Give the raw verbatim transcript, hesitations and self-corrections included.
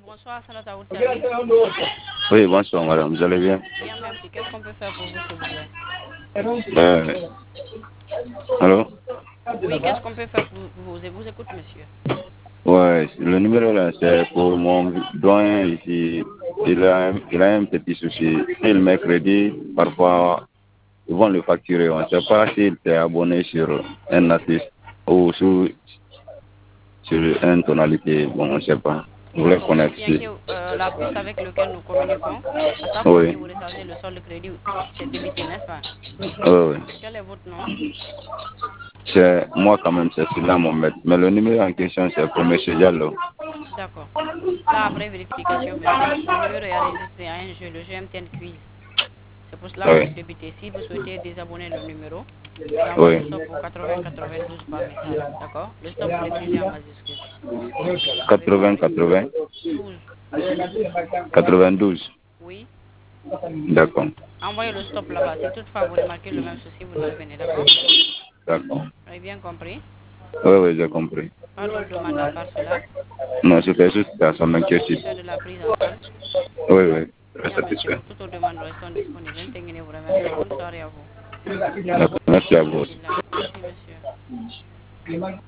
bonsoir, Salata au service. Oui, bonsoir madame, vous allez bien? Bien, merci. Qu'est-ce qu'on peut faire pour vous, s'il vous plaît? euh, Allô? Oui, qu'est-ce qu'on peut faire pour vous? Je vous écoute, monsieur. Ouais, le numéro là, c'est pour mon doyen ici. Il a, un- il a un petit souci. Et le mercredi, parfois, ils vont le facturer. On ne sait pas s'il est abonné sur un artiste ou sur, sur une tonalité. Bon, on ne sait pas. Vous voulez D'accord, c'est connaître bien si. que euh, la puce avec laquelle nous communiquons, à chaque fois que Oui, vous rechargez le solde de crédit, c'est débité, n'est-ce pas? oui, oui. Quel est votre nom? C'est moi quand même, c'est celui-là mon maître. Mais le numéro en question, c'est pour M. Diallo. D'accord. Là, après vérification, monsieur, le numéro est enregistré à un jeu, le G M T N Quiz. C'est pour cela que Oui, c'est débité. Si vous souhaitez désabonner le numéro, j'envoie le oui. stop au quatre-vingts quatre-vingt-douze par message. D'accord? Le stop, vous l'écrivez en majuscule. Vous avez quatre-vingts compris? quatre-vingts douze. quatre-vingt-douze. Oui. D'accord. Envoyez le stop là-bas. Si toutefois vous remarquez le même souci, vous nous revenez. D'accord? D'accord. Vous avez bien compris? Oui, oui, j'ai compris. Pas d'autre demande à part cela. Non, c'était juste à son inquiétude. Satisfait de la prise en charge? Oui, oui, très Bien, monsieur. satisfait. Pour toute autre demande, nous restons disponibles. Je ne vous remercie. Bonne soirée à vous. D'accord. Merci à vous aussi. Alhamdulillah. Merci, monsieur.